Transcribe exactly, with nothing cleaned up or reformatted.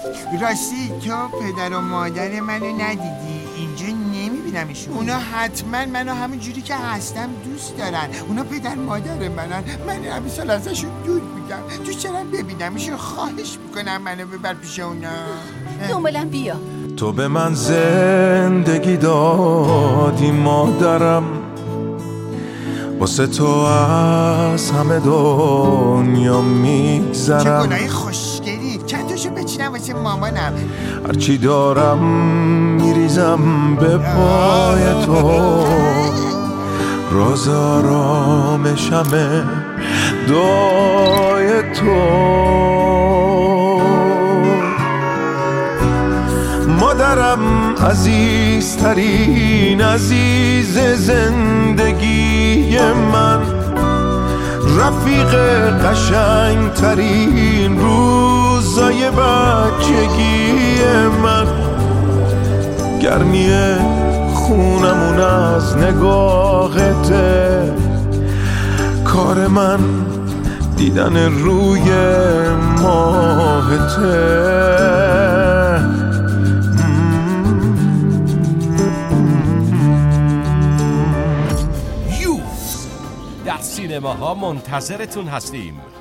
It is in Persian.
راستی تو پدر و مادر منو ندیدی؟ اینجا نمیبینمشون. اونا حتما منو همون جوری که هستم دوست دارن. اونا پدر مادر منن. من همین سال ازشون دور بودم. دوست دارم ببینمشون. خواهش میکنم منو ببر پیش اونا. دنبالم بیا. تو به من زندگی دادی مادرم، واسه تو از همه دنیا میگذرم. چه گلای خوشگلی، چند تاشو بچینم واسه مامانم. هرچی دارم میریزم به پای تو، راز آرامشمه دعای تو. مادرم عزیزترین عزیز زندگی من، رفیق قشنگترین روزای بچگی من. گرمی خونمون از نگاهته، کار من دیدن روی ماهته. در سینماها منتظرتون هستیم.